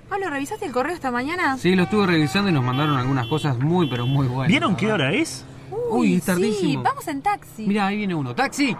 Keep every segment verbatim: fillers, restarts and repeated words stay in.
Pablo, ¿revisaste el correo esta mañana? Sí, lo estuve revisando y nos mandaron algunas cosas muy, pero muy buenas. ¿Vieron qué hora es? Uy, Uy, es sí, tardísimo. vamos en taxi. Mira, ahí viene uno. ¡Taxi!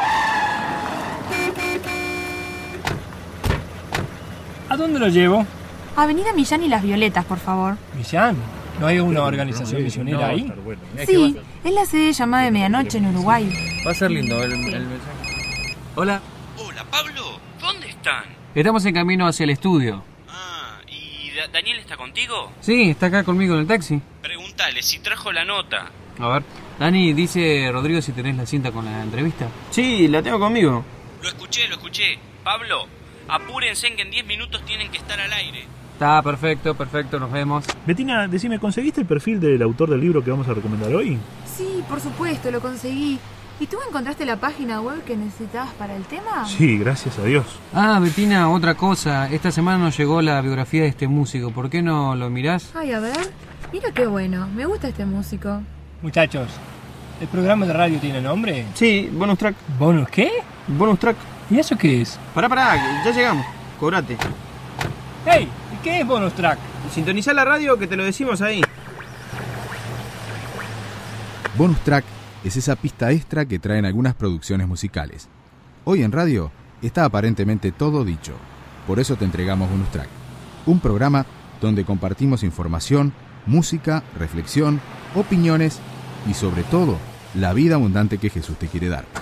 ¿A dónde lo llevo? Avenida Millán y Las Violetas, por favor. ¿Millán? ¿No hay una organización misionera ahí? Sí, es la sede llamada de medianoche en Uruguay. Va a ser lindo el, el mensaje. Hola. Hola, Pablo. ¿Dónde están? Estamos en camino hacia el estudio. Ah, ¿y Da- Daniel está contigo? Sí, está acá conmigo en el taxi. Pregúntale si trajo la nota. A ver. Dani, dice Rodrigo si tenés la cinta con la entrevista. Sí, la tengo conmigo. Lo escuché, lo escuché. Pablo, apúrense que en diez minutos tienen que estar al aire. Está perfecto, perfecto, nos vemos. Betina, decime, ¿conseguiste el perfil del autor del libro que vamos a recomendar hoy? Sí, por supuesto, lo conseguí. ¿Y tú encontraste la página web que necesitabas para el tema? Sí, gracias a Dios. Ah, Betina, otra cosa. Esta semana nos llegó la biografía de este músico. ¿Por qué no lo mirás? Ay, a ver. Mira qué bueno. Me gusta este músico. Muchachos, ¿el programa de radio tiene nombre? Sí, bonus track. ¿Bonus qué? Bonus track. ¿Y eso qué es? Pará, pará, ya llegamos. Cobrate. ¡Hey! ¿Y qué es bonus track? Sintonizá la radio que te lo decimos ahí. Bonus track es esa pista extra que traen algunas producciones musicales. Hoy en radio está aparentemente todo dicho. Por eso te entregamos Bonus Track, un programa donde compartimos información, música, reflexión, opiniones y sobre todo, la vida abundante que Jesús te quiere dar.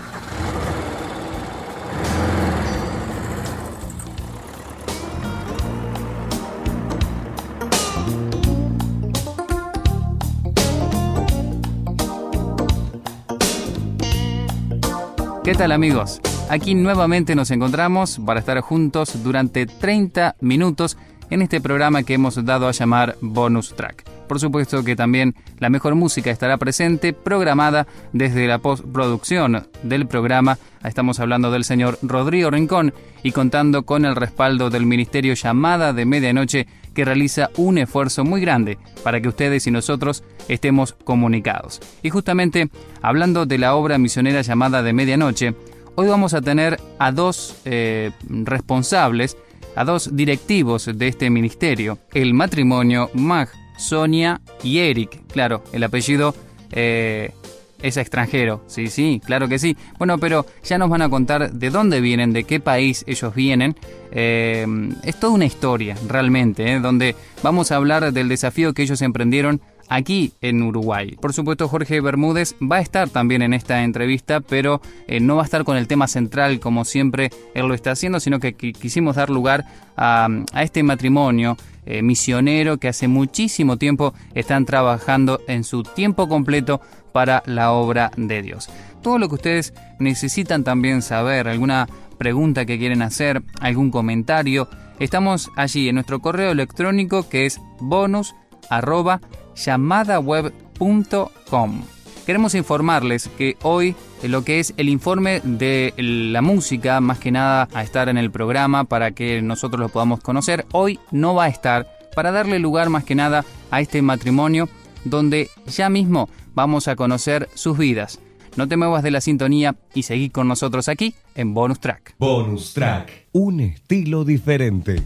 ¿Qué tal, amigos? Aquí nuevamente nos encontramos para estar juntos durante treinta minutos en este programa que hemos dado a llamar Bonus Track. Por supuesto que también la mejor música estará presente, programada desde la postproducción del programa. Estamos hablando del señor Rodrigo Rincón y contando con el respaldo del Ministerio Llamada de Medianoche, que realiza un esfuerzo muy grande para que ustedes y nosotros estemos comunicados. Y justamente hablando de la obra misionera Llamada de Medianoche, hoy vamos a tener a dos eh, responsables, a dos directivos de este ministerio, el matrimonio Mag, Sonia y Eric. Claro, el apellido eh, es extranjero, sí, sí, claro que sí. Bueno, pero ya nos van a contar de dónde vienen, de qué país ellos vienen. Eh, es toda una historia, realmente, eh, donde vamos a hablar del desafío que ellos emprendieron aquí en Uruguay. Por supuesto, Jorge Bermúdez va a estar también en esta entrevista, pero eh, no va a estar con el tema central como siempre él lo está haciendo, sino que qu- quisimos dar lugar a, a este matrimonio eh, misionero que hace muchísimo tiempo están trabajando en su tiempo completo para la obra de Dios. Todo lo que ustedes necesitan también saber, alguna pregunta que quieren hacer, algún comentario, estamos allí en nuestro correo electrónico que es bonus arroba llamadaweb punto com. Queremos informarles que hoy lo que es el informe de la música, más que nada a estar en el programa para que nosotros lo podamos conocer, hoy no va a estar, para darle lugar más que nada a este matrimonio donde ya mismo vamos a conocer sus vidas. No te muevas de la sintonía y seguí con nosotros aquí en Bonus Track. Bonus Track, un estilo diferente.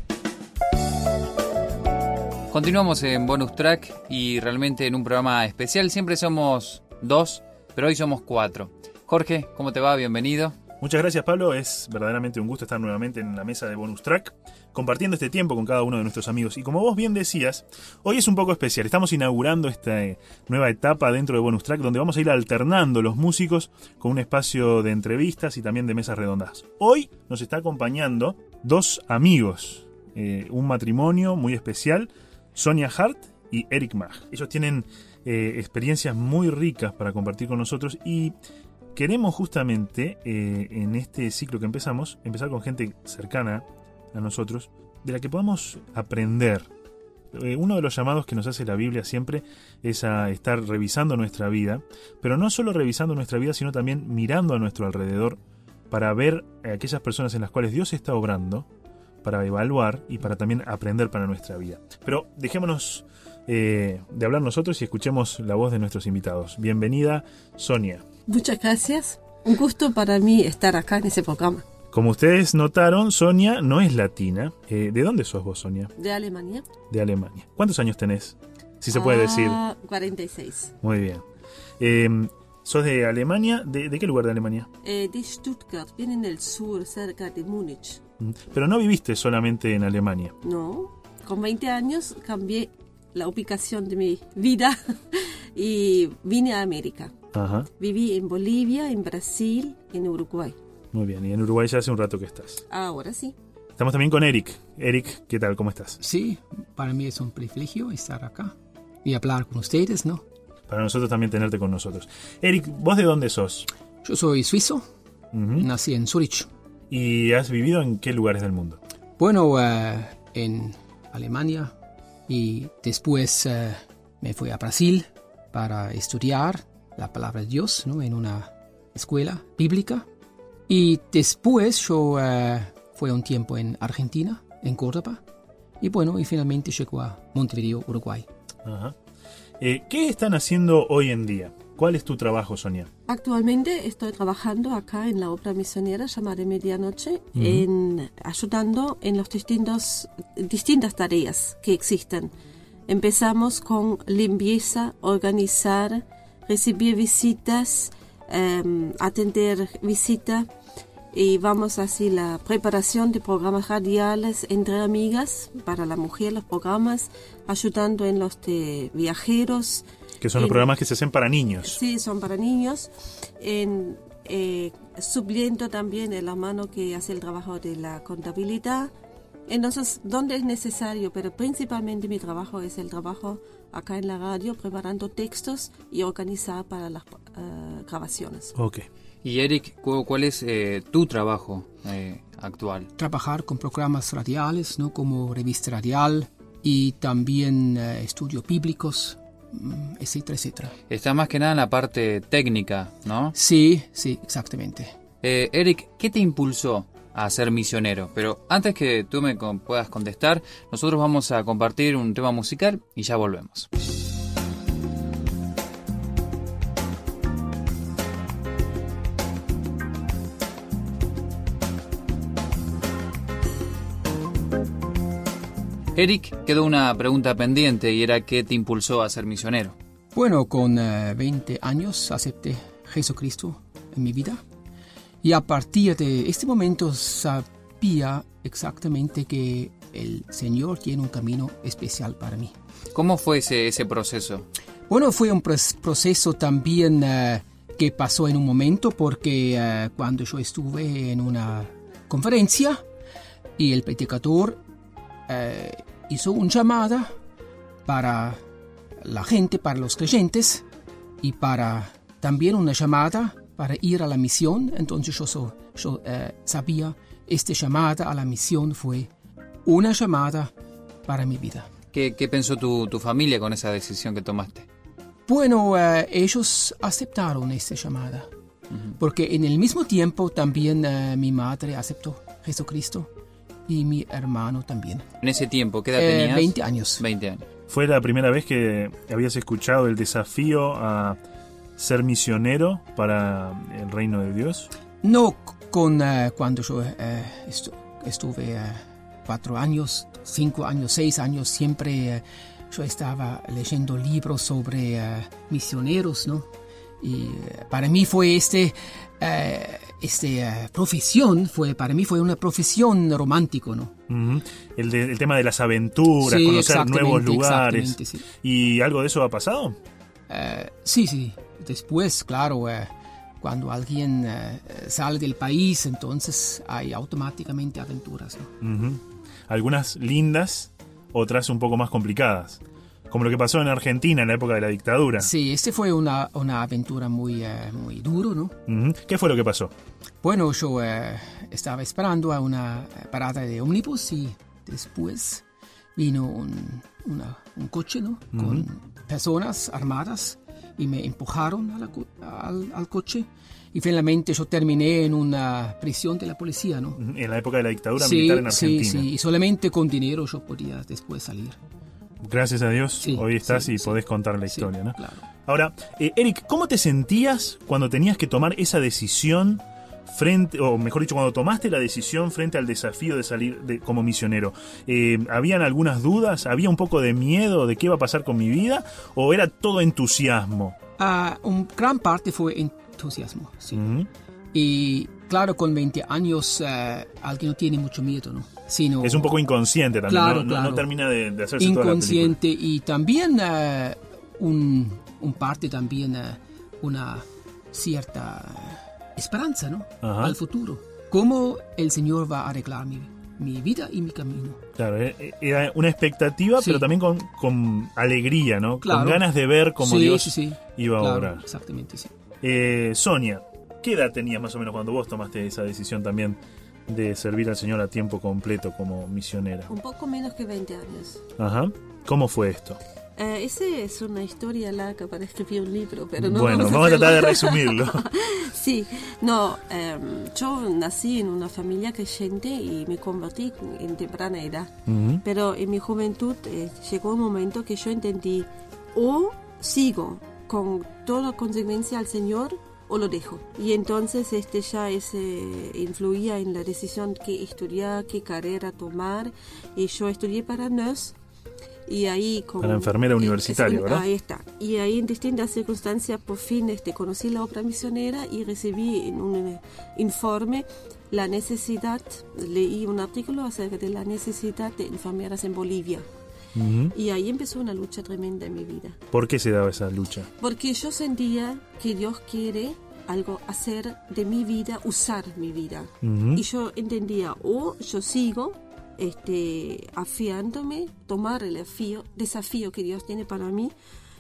Continuamos en Bonus Track y realmente en un programa especial. Siempre somos dos, pero hoy somos cuatro. Jorge, ¿cómo te va? Bienvenido. Muchas gracias, Pablo. Es verdaderamente un gusto estar nuevamente en la mesa de Bonus Track, compartiendo este tiempo con cada uno de nuestros amigos. Y como vos bien decías, hoy es un poco especial. Estamos inaugurando esta eh, nueva etapa dentro de Bonus Track, donde vamos a ir alternando los músicos con un espacio de entrevistas y también de mesas redondas. Hoy nos está acompañando dos amigos, eh, un matrimonio muy especial, Sonia Hart y Eric Mag. Ellos tienen eh, experiencias muy ricas para compartir con nosotros y queremos justamente eh, en este ciclo que empezamos, empezar con gente cercana a nosotros, de la que podamos aprender. Eh, uno de los llamados que nos hace la Biblia siempre es a estar revisando nuestra vida, pero no solo revisando nuestra vida, sino también mirando a nuestro alrededor para ver a aquellas personas en las cuales Dios está obrando, para evaluar y para también aprender para nuestra vida. Pero dejémonos eh, de hablar nosotros y escuchemos la voz de nuestros invitados. Bienvenida, Sonia. Muchas gracias. Un gusto para mí estar acá en ese programa. Como ustedes notaron, Sonia no es latina. Eh, ¿De dónde sos vos, Sonia? De Alemania. De Alemania. ¿Cuántos años tenés? Si se puede decir. Ah, cuarenta y seis. Muy bien. Eh, ¿Sos de Alemania? ¿De, ¿De qué lugar de Alemania? Eh, de Stuttgart, bien en el sur, cerca de Múnich. Pero no viviste solamente en Alemania. No, con veinte años cambié la ubicación de mi vida y vine a América. Ajá. Viví en Bolivia, en Brasil, en Uruguay. Muy bien, y en Uruguay ya hace un rato que estás. Ahora sí. Estamos también con Eric. Eric, ¿qué tal? ¿Cómo estás? Sí, para mí es un privilegio estar acá y hablar con ustedes, ¿no? Para nosotros también tenerte con nosotros. Eric, ¿vos de dónde sos? Yo soy suizo, Uh-huh. nací en Zurich. ¿Y has vivido en qué lugares del mundo? Bueno, uh, en Alemania y después uh, me fui a Brasil para estudiar la palabra de Dios, ¿no? En una escuela bíblica. Y después yo uh, fui un tiempo en Argentina, en Córdoba. Y bueno, y finalmente llegó a Montevideo, Uruguay. Ajá. Eh, ¿Qué están haciendo hoy en día? ¿Cuál es tu trabajo, Sonia? Actualmente estoy trabajando acá en la obra misionera llamada Medianoche, Uh-huh. en, ayudando en las distintos, distintas tareas que existen. Empezamos con limpieza, organizar, recibir visitas, eh, atender visitas, y vamos así la preparación de programas radiales entre amigas para la mujer, los programas, ayudando en los de viajeros. Que son los en, programas que se hacen para niños. Sí, son para niños. En, eh, supliendo también el hermano que hace el trabajo de la contabilidad. Entonces, donde es necesario, pero principalmente mi trabajo es el trabajo acá en la radio, preparando textos y organizar para las uh, grabaciones. Ok. Y Eric, ¿cuál es eh, tu trabajo eh, actual? Trabajar con programas radiales, ¿no? Como revista radial y también uh, estudios bíblicos, etcétera, etcétera. Está más que nada en la parte técnica, ¿no? Sí, sí, exactamente. Eh, Eric, ¿qué te impulsó a ser misionero? Pero antes que tú me con- puedas contestar, nosotros vamos a compartir un tema musical y ya volvemos. Eric, quedó una pregunta pendiente y era ¿qué te impulsó a ser misionero? Bueno, con uh, veinte años acepté Jesucristo en mi vida y a partir de este momento sabía exactamente que el Señor tiene un camino especial para mí. ¿Cómo fue ese, ese proceso? Bueno, fue un pres- proceso también uh, que pasó en un momento porque uh, cuando yo estuve en una conferencia y el predicador uh, hizo una llamada para la gente, para los creyentes y para también una llamada para ir a la misión. Entonces yo, so, yo uh, sabía esta llamada a la misión fue una llamada para mi vida. ¿Qué, qué pensó tu, tu familia con esa decisión que tomaste? Bueno, uh, ellos aceptaron esta llamada, uh-huh. porque en el mismo tiempo también uh, mi madre aceptó Jesucristo y mi hermano también. En ese tiempo, ¿qué edad eh, tenías? veinte años. veinte años. ¿Fue la primera vez que habías escuchado el desafío a ser misionero para el reino de Dios? No, con uh, cuando yo uh, estu- estuve uh, cuatro años, cinco años, seis años, siempre uh, yo estaba leyendo libros sobre uh, misioneros, ¿no? Y uh, para mí fue este, uh, este uh, profesión, fue para mí fue una profesión romántico, ¿no? Uh-huh. El, de, el tema de las aventuras, sí, conocer nuevos lugares. Sí. ¿Y algo de eso ha pasado? Uh, sí, sí. Después, claro, uh, cuando alguien uh, sale del país, entonces hay automáticamente aventuras, ¿no? Uh-huh. Algunas lindas, otras un poco más complicadas. Como lo que pasó en Argentina en la época de la dictadura. Sí, este fue una, una aventura muy, uh, muy duro, ¿no? Uh-huh. ¿Qué fue lo que pasó? Bueno, yo uh, estaba esperando a una parada de ómnibus y después vino un, una, un coche, ¿no? Uh-huh. Con personas armadas y me empujaron a la, al, al coche. Y finalmente yo terminé en una prisión de la policía, ¿no? En la época de la dictadura sí, militar en Argentina. Sí, sí, y solamente con dinero yo podía después salir. Gracias a Dios, sí, hoy estás sí, y sí. podés contar la historia, sí, ¿no? Claro. Ahora, eh, Eric, ¿cómo te sentías cuando tenías que tomar esa decisión frente, o mejor dicho, cuando tomaste la decisión frente al desafío de salir de, como misionero, eh, ¿habían algunas dudas? ¿Había un poco de miedo de qué iba a pasar con mi vida? ¿O era todo entusiasmo? Uh, un gran parte fue entusiasmo, sí. Uh-huh. Y claro, con veinte años, uh, alguien no tiene mucho miedo, ¿no? Sino, es un poco inconsciente también, claro, no, claro. no, no termina de, de hacerse inconsciente toda la película. Y también uh, un, un parte también uh, una cierta esperanza, ¿no? Ajá. Al futuro. ¿Cómo el Señor va a arreglar mi, mi vida y mi camino? Claro, era una expectativa, sí. Pero también con, con alegría, ¿no? Claro. Con ganas de ver cómo sí, Dios sí, sí. iba a claro, obrar. Exactamente, sí. Eh, Sonia, ¿qué edad tenías más o menos cuando vos tomaste esa decisión también de servir al Señor a tiempo completo como misionera? Un poco menos que veinte años. Ajá. ¿Cómo fue esto? Uh, esa es una historia larga para escribir un libro, pero no bueno, vamos a, vamos a tratar de resumirlo. Sí, no, um, yo nací en una familia creyente y me convertí en temprana edad. Uh-huh. Pero en mi juventud eh, llegó un momento que yo entendí, o sigo con toda consecuencia al Señor o lo dejo. Y entonces este ya ese influía en la decisión que estudiar, qué carrera tomar. Y yo estudié para nurse. Y ahí como, para enfermera universitaria, es, ¿verdad? Ahí está. Y ahí en distintas circunstancias por fin este, conocí la obra misionera y recibí en un informe la necesidad, leí un artículo acerca de la necesidad de enfermeras en Bolivia. Uh-huh. Y ahí empezó una lucha tremenda en mi vida. ¿Por qué se daba esa lucha? Porque yo sentía que Dios quiere algo hacer de mi vida, usar mi vida. Uh-huh. Y yo entendía, o yo sigo este, afiándome, tomar el desafío, desafío que Dios tiene para mí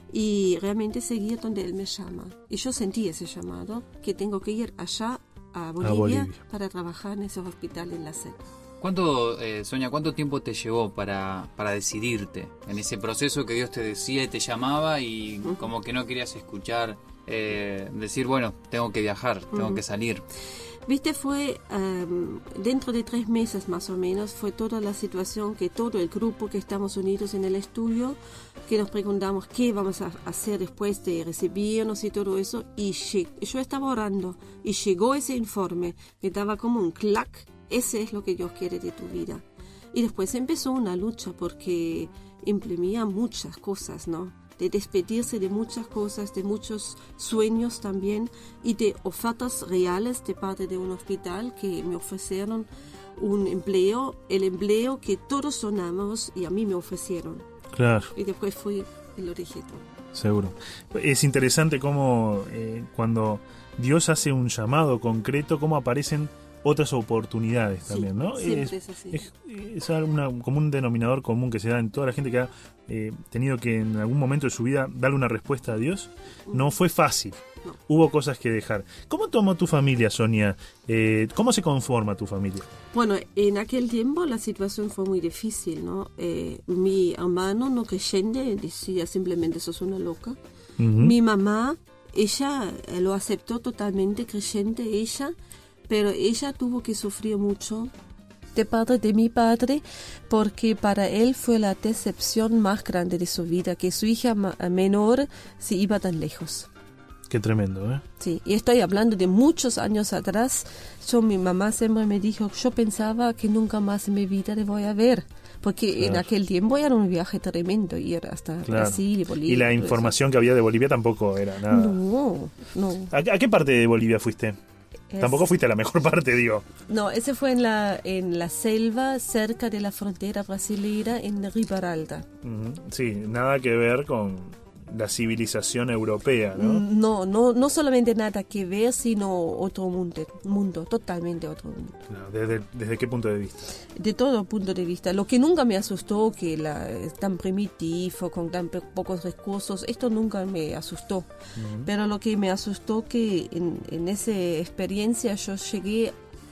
y realmente seguir donde Él me llama. Y yo sentí ese llamado, que tengo que ir allá a Bolivia, a Bolivia. para trabajar en ese hospital en la selva. ¿Cuánto, eh, Sonia, cuánto tiempo te llevó para, para decidirte en ese proceso que Dios te decía y te llamaba y uh-huh. como que no querías escuchar, eh, decir, bueno, tengo que viajar, tengo uh-huh. que salir? Viste, fue um, dentro de tres meses más o menos, fue toda la situación que todo el grupo que estamos unidos en el estudio, que nos preguntamos qué vamos a hacer después de recibirnos y todo eso, y yo estaba orando y llegó ese informe, me daba como un clac, ese es lo que Dios quiere de tu vida. Y después empezó una lucha porque imprimía muchas cosas, ¿no? De despedirse de muchas cosas, de muchos sueños también y de ofertas reales de parte de un hospital que me ofrecieron un empleo, el empleo que todos sonamos y a mí me ofrecieron. Claro. Y después fui y lo dejé todo. Seguro. Es interesante cómo eh, cuando Dios hace un llamado concreto, cómo aparecen otras oportunidades también, sí, ¿no? Es, es, así. es, es una, como un denominador común que se da en toda la gente que ha eh, tenido que en algún momento de su vida darle una respuesta a Dios. No fue fácil. No. Hubo cosas que dejar. ¿Cómo tomó tu familia, Sonia? Eh, ¿Cómo se conforma tu familia? Bueno, en aquel tiempo la situación fue muy difícil, ¿no? Eh, mi hermano no creyente decía simplemente sos una loca. Uh-huh. Mi mamá, ella eh, lo aceptó totalmente creyente, ella... pero ella tuvo que sufrir mucho de parte de mi padre porque para él fue la decepción más grande de su vida, que su hija menor se iba tan lejos. Qué tremendo, ¿eh? Sí, y estoy hablando de muchos años atrás. Yo, mi mamá siempre me dijo, yo pensaba que nunca más en mi vida le voy a ver. Porque claro. en aquel tiempo era un viaje tremendo, ir hasta claro. Brasil y Bolivia. Y la información eso. que había de Bolivia tampoco era nada. No, no. ¿A, a qué parte de Bolivia fuiste? Es... Tampoco fuiste a la mejor parte, digo. No, ese fue en la en la selva, cerca de la frontera brasileña, en Ribaralda. Uh-huh. Sí, nada que ver con la civilización europea, ¿no? No, no, no solamente nada que ver, sino otro mundo, mundo totalmente otro mundo. No, ¿desde, ¿Desde qué punto de vista? De todo punto de vista. Lo que nunca me asustó, que la, es tan primitivo, con tan pocos recursos, esto nunca me asustó. Uh-huh. Pero lo que me asustó que en, en esa experiencia yo llegué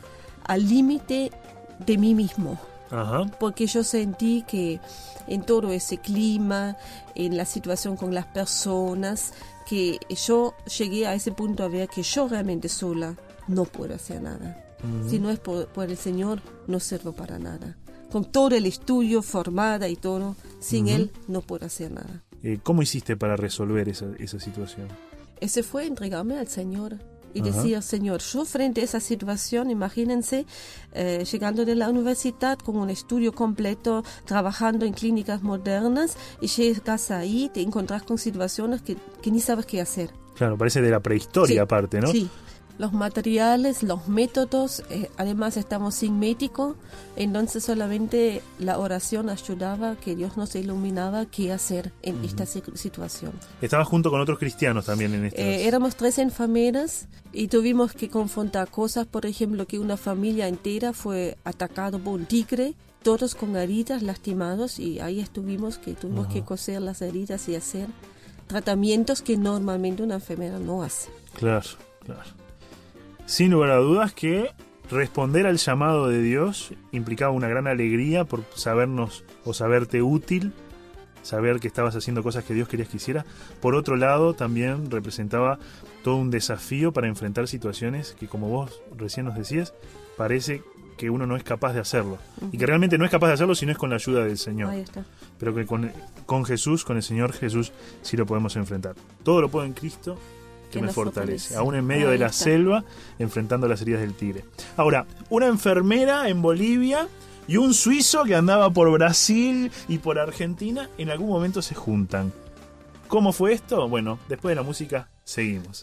al límite de mí mismo. Ajá. Porque yo sentí que en todo ese clima, en la situación con las personas, que yo llegué a ese punto a ver que yo realmente sola no puedo hacer nada. Uh-huh. Si no es por, por el Señor, no sirvo para nada. Con todo el estudio, formada y todo, sin uh-huh. Él no puedo hacer nada. Eh, ¿Cómo hiciste para resolver esa, esa situación? Ese fue entregarme al Señor y uh-huh. decir, Señor, yo frente a esa situación, imagínense, eh, llegando de la universidad con un estudio completo, trabajando en clínicas modernas, y llegas ahí, te encontrás con situaciones que, que ni sabes qué hacer. Claro, parece de la prehistoria sí, aparte, ¿no? Sí. Los materiales, los métodos, eh, además estamos sin médico, entonces solamente la oración ayudaba, que Dios nos iluminaba qué hacer en uh-huh. esta situación. Estabas junto con otros cristianos también en este. Eh, éramos tres enfermeras y tuvimos que confrontar cosas, por ejemplo, que una familia entera fue atacada por un tigre, todos con heridas, lastimados, y ahí estuvimos que tuvimos uh-huh. que coser las heridas y hacer tratamientos que normalmente una enfermera no hace. Claro, claro. Sin lugar a dudas que responder al llamado de Dios implicaba una gran alegría por sabernos o saberte útil, saber que estabas haciendo cosas que Dios quería que hicieras. Por otro lado, también representaba todo un desafío para enfrentar situaciones que, como vos recién nos decías, parece que uno no es capaz de hacerlo. Uh-huh. Y que realmente no es capaz de hacerlo si no es con la ayuda del Señor. Ahí está. Pero que con, con Jesús, con el Señor Jesús, sí lo podemos enfrentar. Todo lo puedo en Cristo que me fortalece, fortalece, aún en medio Ahí de la está. selva, enfrentando las heridas del tigre. Ahora, una enfermera en Bolivia y un suizo que andaba por Brasil y por Argentina, en algún momento se juntan. ¿Cómo fue esto? Bueno, después de la música, seguimos.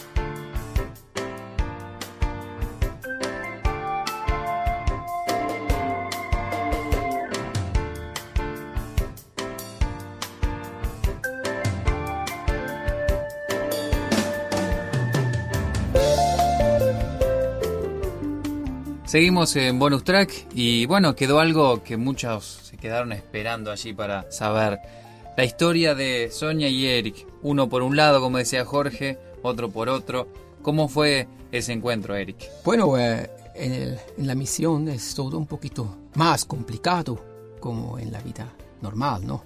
Seguimos en Bonus Track y bueno, quedó algo que muchos se quedaron esperando allí para saber. La historia de Sonia y Eric, uno por un lado, como decía Jorge, otro por otro. ¿Cómo fue ese encuentro, Eric? Bueno, eh, en, el, en la misión es todo un poquito más complicado, como en la vida normal, ¿no?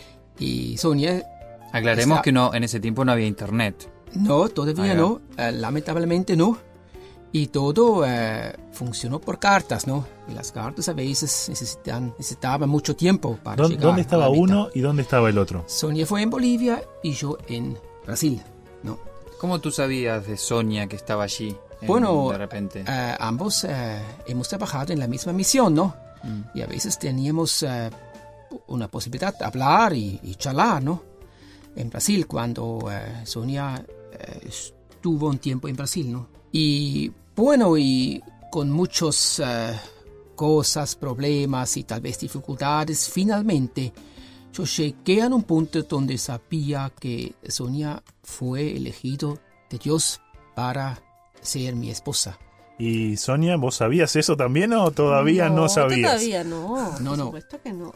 Y Sonia... Aclaremos está... que no, en ese tiempo no había internet. No, todavía no, eh, lamentablemente no. Y todo eh, funcionó por cartas, ¿no? Y las cartas a veces necesitan, necesitaban mucho tiempo para ¿Dónde, llegar ¿Dónde estaba a la uno y dónde estaba el otro? Sonia fue en Bolivia y yo en Brasil, ¿no? ¿Cómo tú sabías de Sonia que estaba allí en, bueno, de repente? Eh, ambos eh, hemos trabajado en la misma misión, ¿no? Mm. Y a veces teníamos eh, una posibilidad de hablar y, y charlar, ¿no? En Brasil, cuando eh, Sonia eh, estuvo un tiempo en Brasil, ¿no? Y bueno, y con muchas uh, cosas, problemas y tal vez dificultades, finalmente yo llegué a un punto donde sabía que Sonia fue elegido de Dios para ser mi esposa. ¿Y Sonia, vos sabías eso también o todavía no, no sabías? Todavía no, no, no. Por supuesto que no.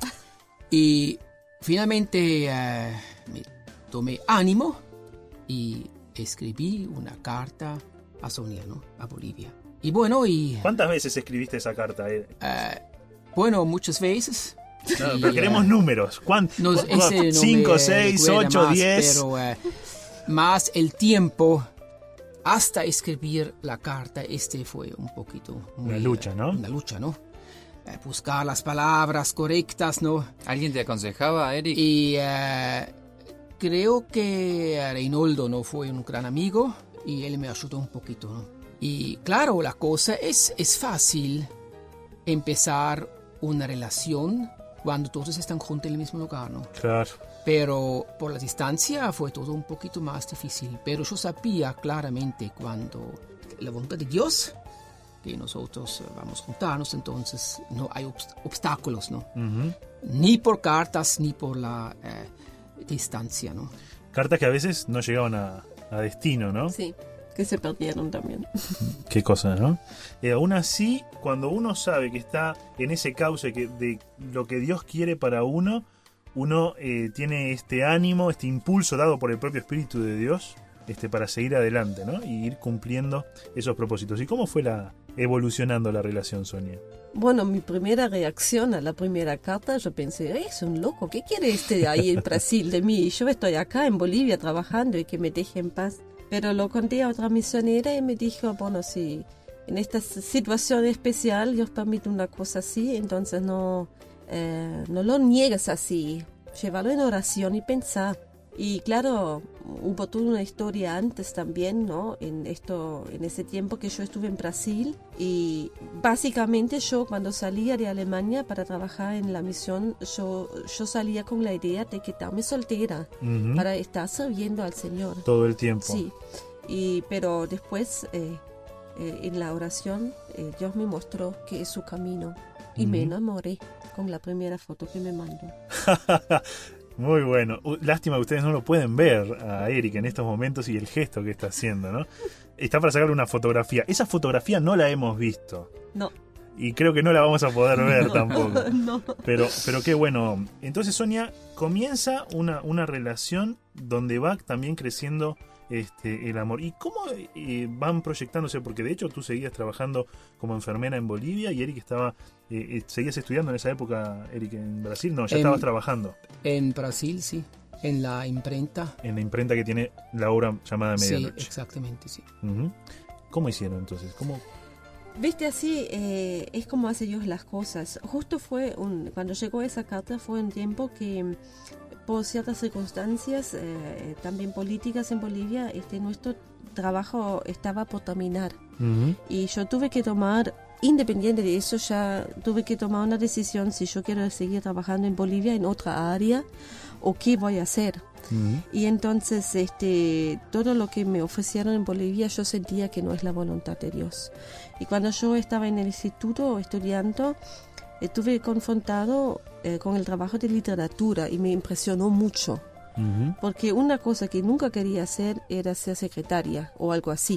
Y finalmente uh, me tomé ánimo y escribí una carta a Sonia, ¿no? A Bolivia. Y bueno, y... ¿Cuántas veces escribiste esa carta? Eh? Uh, bueno, muchas veces. No, y, pero queremos uh, números. ¿Cuántos? No, cinco, seis, ocho, diez. Pero uh, más el tiempo hasta escribir la carta, este fue un poquito... Muy, una lucha, ¿no? Una lucha, ¿no? Uh, buscar las palabras correctas, ¿no? ¿Alguien te aconsejaba, Eric? Y uh, creo que Reinaldo no fue un gran amigo. Y él me ayudó un poquito, ¿no? Y claro, la cosa es, es fácil empezar una relación cuando todos están juntos en el mismo lugar, ¿no? Claro. Pero por la distancia fue todo un poquito más difícil. Pero yo sabía claramente cuando la voluntad de Dios, que nosotros vamos a juntarnos, entonces no hay obst- obstáculos, ¿no? Uh-huh. Ni por cartas, ni por la eh, distancia, ¿no? Cartas que a veces no llegaban a... a destino, ¿no? Sí, que se perdieron también. Qué cosa, ¿no? Eh, aún así, cuando uno sabe que está en ese cauce que, de lo que Dios quiere para uno, uno eh, tiene este ánimo, este impulso dado por el propio Espíritu de Dios este, para seguir adelante, ¿no? Y ir cumpliendo esos propósitos. ¿Y cómo fue la evolucionando la relación, Sonia? Bueno, mi primera reacción a la primera carta, yo pensé, es un loco, ¿qué quiere este ahí en Brasil de mí? Yo estoy acá en Bolivia trabajando y que me deje en paz. Pero lo conté a otra misionera y me dijo, bueno, si en esta situación especial Dios permite una cosa así, entonces no, eh, no lo niegues así, llévalo en oración y pensá. Y claro, hubo toda una historia antes también, ¿no? En esto, en ese tiempo que yo estuve en Brasil, y básicamente yo cuando salía de Alemania para trabajar en la misión, yo, yo salía con la idea de quedarme soltera uh-huh. para estar sirviendo al Señor. Todo el tiempo. Sí, y, pero después eh, eh, en la oración eh, Dios me mostró que es su camino y uh-huh. me enamoré con la primera foto que me mandó. Muy bueno. Lástima que ustedes no lo pueden ver a Eric en estos momentos y el gesto que está haciendo, ¿no? Está para sacarle una fotografía. Esa fotografía no la hemos visto. No. Y creo que no la vamos a poder ver no, tampoco. No. Pero, pero qué bueno. Entonces, Sonia, comienza una, una relación donde va también creciendo este el amor. ¿Y cómo eh, van proyectándose? Porque de hecho tú seguías trabajando como enfermera en Bolivia y Eric estaba... Eh, ¿Seguías estudiando en esa época, Eric, en Brasil? No, ya en, estabas trabajando. En Brasil, sí. En la imprenta. En la imprenta que tiene la obra llamada Medianoche. Sí, exactamente, sí. Uh-huh. ¿Cómo hicieron entonces? ¿Cómo...? Viste, así eh, es como hace Dios las cosas. Justo fue, un, cuando llegó esa carta, fue un tiempo que por ciertas circunstancias, eh, también políticas en Bolivia, este nuestro trabajo estaba por terminar. Uh-huh. Y yo tuve que tomar, independiente de eso, ya tuve que tomar una decisión si yo quiero seguir trabajando en Bolivia en otra área o qué voy a hacer. Uh-huh. Y entonces este todo lo que me ofrecieron en Bolivia yo sentía que no es la voluntad de Dios. Y cuando yo estaba en el instituto estudiando, estuve confrontado eh, con el trabajo de literatura y me impresionó mucho. Uh-huh. Porque una cosa que nunca quería hacer era ser secretaria o algo así.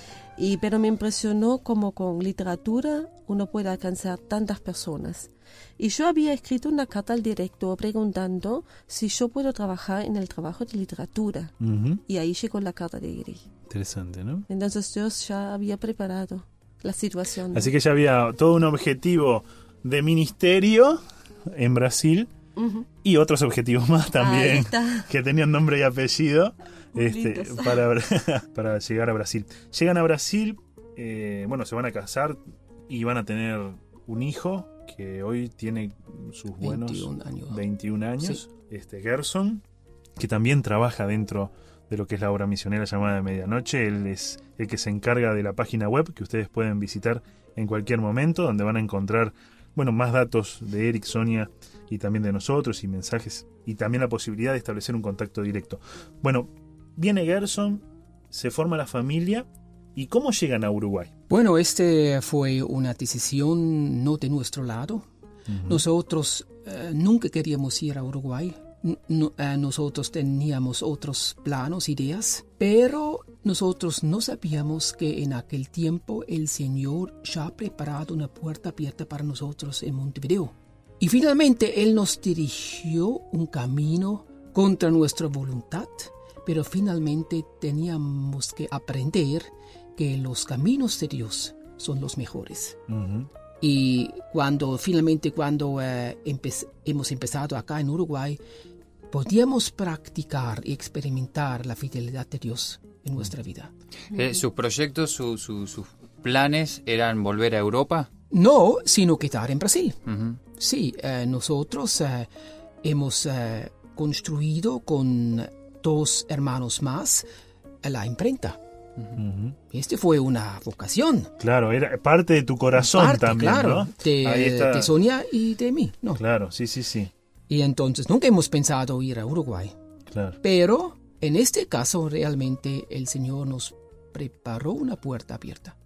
Y, pero me impresionó como con literatura uno puede alcanzar tantas personas. Y yo había escrito una carta al director preguntando si yo puedo trabajar en el trabajo de literatura. Uh-huh. Y ahí llegó la carta de Eric. Interesante, ¿no? Entonces Dios ya había preparado la situación, ¿no? Así que ya había todo un objetivo de ministerio en Brasil uh-huh. y otros objetivos más también que tenían nombre y apellido este, para, para llegar a Brasil. Llegan a Brasil, eh, bueno, se van a casar y van a tener un hijo que hoy tiene sus buenos veintiún años, veintiún años sí. este Gerson, que también trabaja dentro de lo que es la obra misionera llamada Medianoche. Él es el que se encarga de la página web que ustedes pueden visitar en cualquier momento, donde van a encontrar, bueno, más datos de Eric, Sonia y también de nosotros y mensajes y también la posibilidad de establecer un contacto directo. Bueno, viene Gerson, se forma la familia. ¿Y cómo llegan a Uruguay? Bueno, este fue una decisión no de nuestro lado. Uh-huh. Nosotros uh, nunca queríamos ir a Uruguay. No, uh, nosotros teníamos otros planos, ideas, pero nosotros no sabíamos que en aquel tiempo el Señor ya ha preparado una puerta abierta para nosotros en Montevideo. Y finalmente Él nos dirigió un camino contra nuestra voluntad, pero finalmente teníamos que aprender que los caminos de Dios son los mejores. Uh-huh. Y cuando finalmente cuando uh, empe- hemos empezado acá en Uruguay, podíamos practicar y experimentar la fidelidad de Dios en nuestra vida. Eh, ¿Sus proyectos, su, su, sus planes eran volver a Europa? No, sino quedar en Brasil. Uh-huh. Sí, uh, nosotros uh, hemos uh, construido con dos hermanos más la imprenta. Uh-huh. Este fue una vocación. Claro, era parte de tu corazón parte, también, claro, ¿no? De, Ahí está. de Sonia y de mí, ¿no? Claro, sí, sí, sí. Y entonces nunca hemos pensado ir a Uruguay. Claro. Pero en este caso realmente el Señor nos preparó una puerta abierta.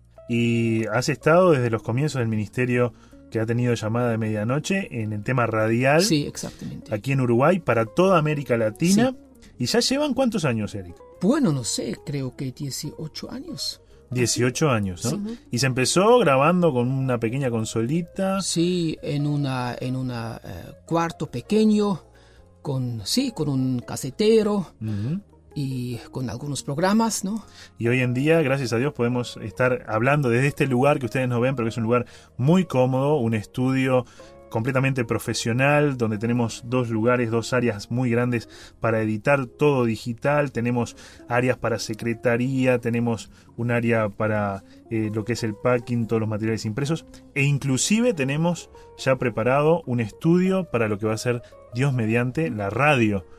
Y has estado desde los comienzos del ministerio que ha tenido llamada de Medianoche en el tema radial. Sí, exactamente. Aquí en Uruguay para toda América Latina. Sí. ¿Y ya llevan cuántos años, Eric? Bueno, no sé, creo que dieciocho años. dieciocho años, ¿no? Sí. Y se empezó grabando con una pequeña consolita. Sí, en una en una uh, cuarto pequeño, con sí, con un casetero uh-huh. y con algunos programas, ¿no? Y hoy en día, gracias a Dios, podemos estar hablando desde este lugar que ustedes no ven, pero que es un lugar muy cómodo, un estudio completamente profesional, donde tenemos dos lugares, dos áreas muy grandes para editar todo digital. Tenemos áreas para secretaría, tenemos un área para eh, lo que es el packing, todos los materiales impresos, e inclusive tenemos ya preparado un estudio para lo que va a ser, Dios mediante, la radio.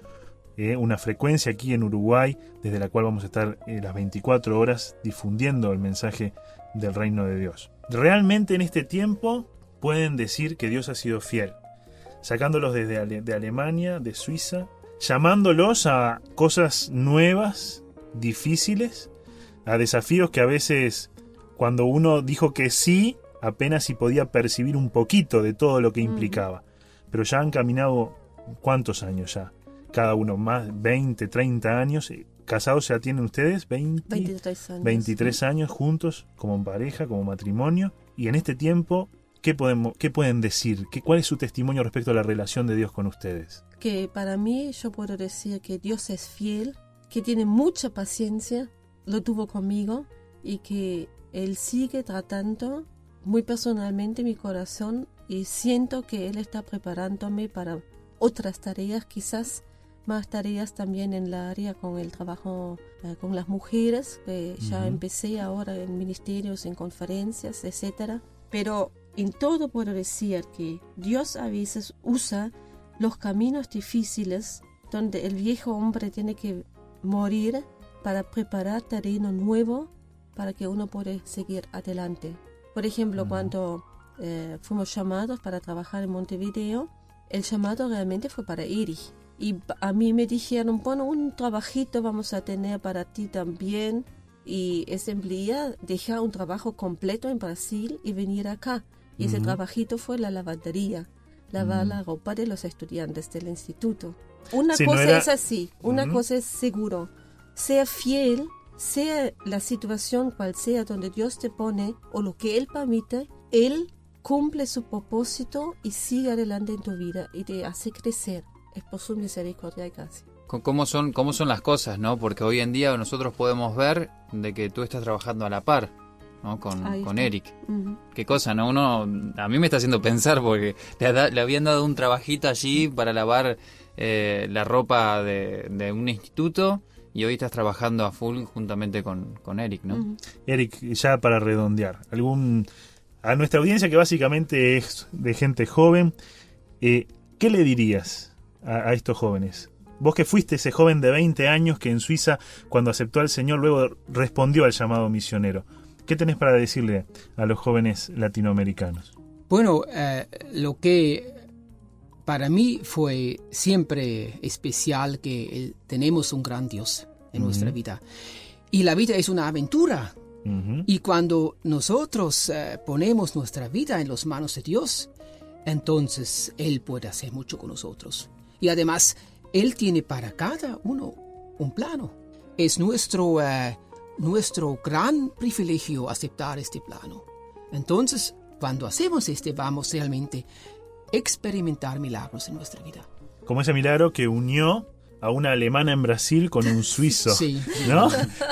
eh, una frecuencia aquí en Uruguay desde la cual vamos a estar eh, las veinticuatro horas difundiendo el mensaje del reino de Dios. Realmente en este tiempo pueden decir que Dios ha sido fiel, sacándolos desde Ale- de Alemania, de Suiza, llamándolos a cosas nuevas, difíciles, a desafíos que a veces cuando uno dijo que sí, apenas si podía percibir un poquito de todo lo que implicaba. Pero ya han caminado, ¿cuántos años ya? Cada uno más, veinte, treinta años. ¿Casados ya tienen ustedes? veinte, veintitrés años. veintitrés sí. años juntos, como pareja, como matrimonio. Y en este tiempo, ¿qué, podemos, qué pueden decir? ¿Qué, ¿Cuál es su testimonio respecto a la relación de Dios con ustedes? Que para mí yo puedo decir que Dios es fiel, que tiene mucha paciencia, lo tuvo conmigo, y que Él sigue tratando muy personalmente mi corazón, y siento que Él está preparándome para otras tareas, quizás más tareas también en la área con el trabajo eh, con las mujeres, que uh-huh. ya empecé ahora en ministerios, en conferencias, etcétera. Pero en todo puedo decir que Dios a veces usa los caminos difíciles donde el viejo hombre tiene que morir para preparar terreno nuevo para que uno pueda seguir adelante. Por ejemplo, uh-huh. cuando eh, fuimos llamados para trabajar en Montevideo, el llamado realmente fue para Erich. Y a mí me dijeron, bueno, un trabajito vamos a tener para ti también. Y ese empleado deja un trabajo completo en Brasil y venir acá. Y uh-huh. ese trabajito fue la lavandería, lavar uh-huh. la ropa de los estudiantes del instituto. Una sí, cosa no era... es así, una uh-huh. cosa es seguro. Sea fiel, sea la situación cual sea donde Dios te pone o lo que Él permite, Él cumple su propósito y sigue adelante en tu vida y te hace crecer. Es por su misericordia y gracia. ¿Cómo son, cómo son las cosas, ¿no? Porque hoy en día nosotros podemos ver de que tú estás trabajando a la par, ¿no? Con, con Eric. Uh-huh. Qué cosa, ¿no? Uno, a mí me está haciendo pensar porque le, da, le habían dado un trabajito allí para lavar eh, la ropa de, de un instituto y hoy estás trabajando a full juntamente con, con Eric, ¿no? Uh-huh. Eric, ya para redondear, algún a nuestra audiencia que básicamente es de gente joven, eh, ¿qué le dirías a, a estos jóvenes? Vos que fuiste ese joven de veinte años que en Suiza, cuando aceptó al Señor, luego respondió al llamado misionero. ¿Qué tenés para decirle a los jóvenes latinoamericanos? Bueno, eh, lo que para mí fue siempre especial que eh, tenemos un gran Dios en uh-huh. nuestra vida. Y la vida es una aventura. Uh-huh. Y cuando nosotros eh, ponemos nuestra vida en las manos de Dios, entonces Él puede hacer mucho con nosotros. Y además, Él tiene para cada uno un plano. Es nuestro, uh, nuestro gran privilegio aceptar este plano. Entonces, cuando hacemos este, vamos realmente a experimentar milagros en nuestra vida. Como ese milagro que unió a una alemana en Brasil con un suizo, sí. ¿no?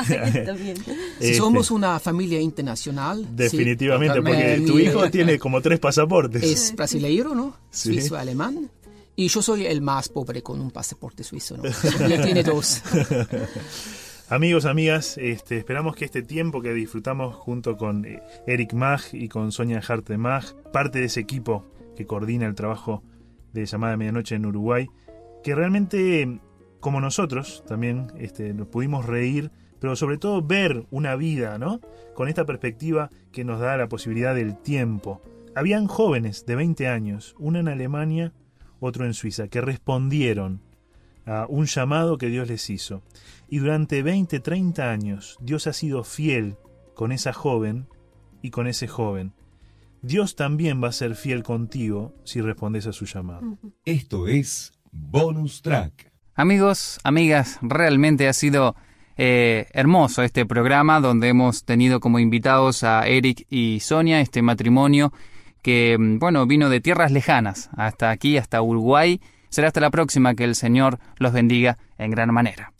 Si somos una familia internacional. Definitivamente, sí, porque mi, tu hijo tiene como tres pasaportes. Es brasileiro, ¿no? Sí. Suizo-alemán. Y yo soy el más pobre con un pasaporte suizo, ¿no? Él tiene dos. Amigos, amigas, este, esperamos que este tiempo que disfrutamos junto con Eric Mag y con Sonia Harte Mag, parte de ese equipo que coordina el trabajo de Llamada de Medianoche en Uruguay, que realmente, como nosotros, también este, nos pudimos reír, pero sobre todo ver una vida, ¿no? Con esta perspectiva que nos da la posibilidad del tiempo. Habían jóvenes de veinte años, uno en Alemania, otro en Suiza, que respondieron a un llamado que Dios les hizo. Y durante veinte, treinta años, Dios ha sido fiel con esa joven y con ese joven. Dios también va a ser fiel contigo si respondes a su llamado. Esto es Bonus Track. Amigos, amigas, realmente ha sido eh, hermoso este programa donde hemos tenido como invitados a Eric y Sonia, este matrimonio que, bueno, vino de tierras lejanas hasta aquí, hasta Uruguay. Será hasta la próxima, que el Señor los bendiga en gran manera.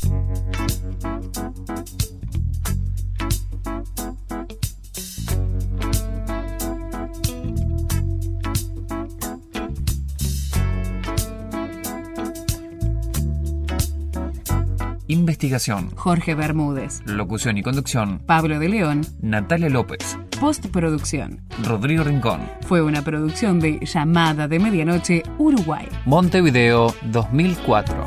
Investigación: Jorge Bermúdez. Locución y conducción: Pablo de León. Natalia López. Postproducción: Rodrigo Rincón. Fue una producción de Llamada de Medianoche, Uruguay. Montevideo, dos mil cuatro.